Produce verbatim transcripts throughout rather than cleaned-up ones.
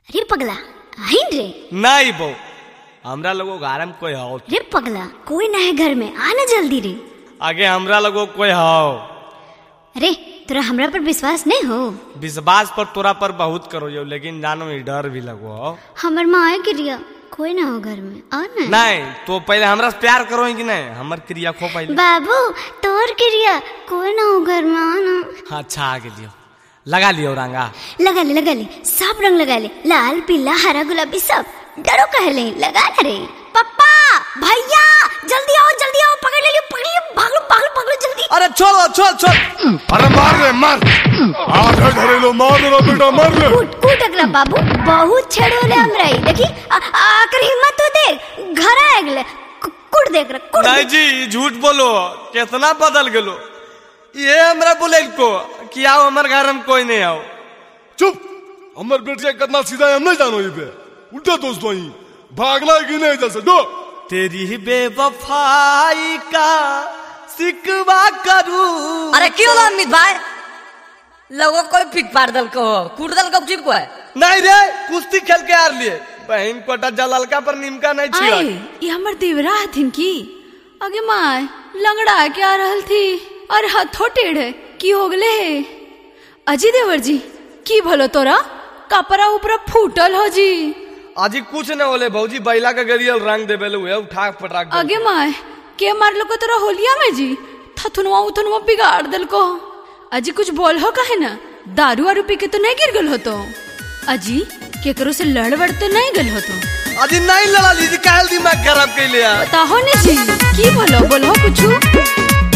अरे पगला आइन रे। नहीं बो हमरा लोगो घर में कोई हो। रे पगला कोई ना है घर में, आना जल्दी रे। आगे हमरा लोगो कोई हो। अरे तोरा हमरा पर विश्वास नहीं हो? विश्वास पर तोरा पर बहुत करो यो, लेकिन जानो में डर भी लगो हो। हमर माँ है क्रिया कोई ना हो घर में, आना। नहीं तो पहले हमरा से प्यार करो कि नहीं, हमर क्रिया खो पहले। बाबू तोर क्रिया कोई ना हो घर में, आना। अच्छा आगे लियो, लगा लियो रंगा। लगा ले लगा ले, सब रंग लगा ले, लाल पीला हरा गुलाबी सब। डरो कह ले, लगा ना रे। पप्पा भैया जल्दी आओ जल्दी आओ, पकड़ ले लियो पकड़ लियो, भाग लो भाग लो भाग लो जल्दी। अरे छोड़ो छोड़ छोड़। अरे मार रे मार, आगे घरेलो मार रे बेटा मार रे। कूट कूट अगला बाबू बहुत छेड़ो ले हमरा ही, देखी आकर हिम्मत हो दे घर आ गले, कूट देख रे कूट। नहीं जी झूठ बोलो, कितना बदल गेलो। ये हमरा बोले को कि आओ हमर घर में कोई नहीं आओ। चुप, हमर बेटिया कितना सीधा है हम नहीं जानो, ये पे उल्टा दोस्त वही भागना है कि नहीं जैसे दो। तेरी बेवफाई का सिकवा करूं। अरे क्यों ला अमित भाई, लोगों को फिक पार दल को कूट दल को चिप को है। नहीं रे कुश्ती खेल के आर लिए बहन कोटा जलालका पर निमका नहीं छिया। ये हमर देवरा हथिन की आगे माय लंगड़ा के आ रहल थी, अरे हथो टेढ़े की हो गले है। अजी देवर जी की भलो तोरा कपड़ा ऊपर फूटल हो जी। अजी कुछ न होले भौजी, बैला का गरियल रंग देबे हुए उठा पटाक। आगे माय के मारलो को तोरा होलिया में जी, थथुनवा उथुनवा बिगाड़ दल को। अजी कुछ बोल हो कहे ना, दारू वारू पी के तो नहीं गिर गल हो तो। अजी केकरो से लड़ वड़ तो नहीं गल हो तो। अजी नहीं लड़ा लीजिए, काहे दिमाग खराब कर लिया। बताहो ने जी की बोलो बोलो कुछ।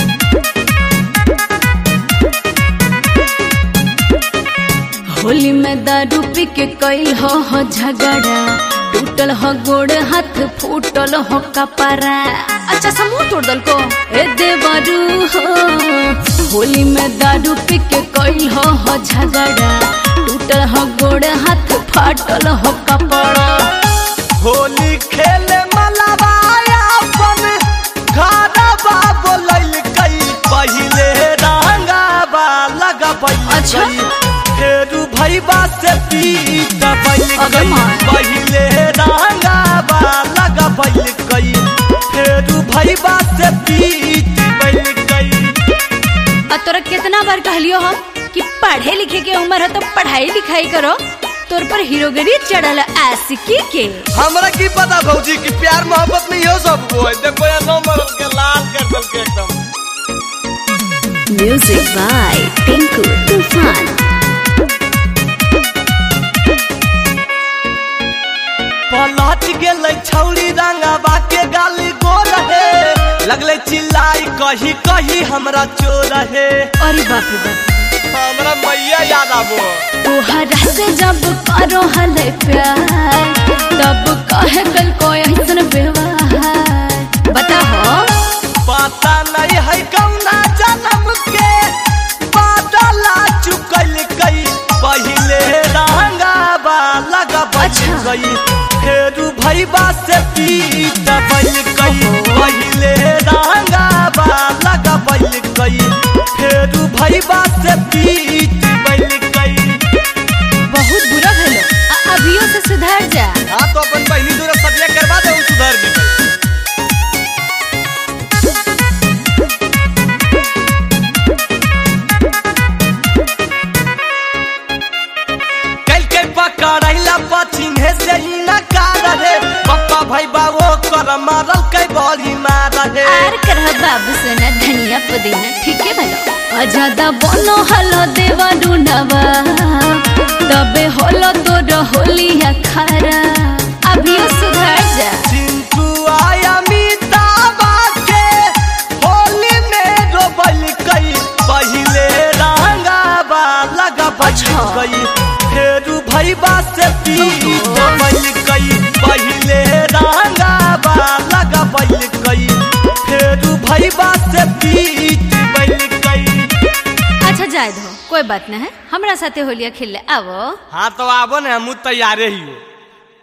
होली में दारू पी के कैल हो, हो झगड़ा, टूटल हो गोड़ हाथ फूटल हो कपड़ा। अच्छा समूह तोड़ दल को ए देवरू हो। होली में दारू पी के कैल हो, हो झगड़ा, टूटल हो गोड़ हाथ फाटल हो कपड़ा। होली खेले मलबाया अपन घरबा बोलैल कई पहिले रंगाबा लगा पई। अच्छा फेरू भईबा से पीट बैल कई पहिले रंगाबा लगा बैल कई। फेरू भईबा से पीट बैल कई। अब तोरा कितना बार कहलियो हम कि पढ़े लिखे के उम्र है तो पढ़ाई लिखाई करो, तोर पर हीरोगिरी चढ़ल आशिकी के। हमरा की पता भौजी कि प्यार मोहब्बत में यो सब होय। देखो यार नंबर के लाल कर दल के एकदम। म्यूजिक बाय टिंकू तूफान। पलट गेलै छौरी रंगाबा के गाली गोर है, लगले चिल्लाई कही कही हमरा चोर है। अरे बाप रे बाप, हमरा मैया याद आबो। तोहरा से जब करो हले प्यार, तब कहे गल कोई ऐसन व्यवहार। बताओ पता नहीं है कौना जन्म के बादला चुकल कई पहिले रंगाबा लगा अच्छा। गई। फेरू भईबा से पीट बैल कई पहिले रंगाबा लगा बैल कई। फेरू भईबा से पीट बैल कई। बहुत बुरा भेलो, अभियो से सुधर जा। हाँ तो अपन बहनी दूर सदिया करवा दे, सुधर जी। पकड़ैला पचिन है से ही न कार है, पप्पा भाई बाबू कर मारल कई बड़ी मार है। आर करह बाबू सोना धनिया पुदीना ठीक है भलो। अजादा बोलो हलो देवरू नवा, तबे होलो तोर होलिया खारा। अभियो सुधर जा। चिंटू आया मीताबा के होली में रोबल कई पहिले रंगाबा लगा बच गई। फेरू भईबा से पीट बैल कई पहिले रंगाबा लगा बैल कई। फेरू भईबा से पीट बैल कई। अच्छा जाए दो कोई बात ना है, हमरा साथे होलिया खेले आवो। हाँ तो आबो ने, हम तैयारे ही हो।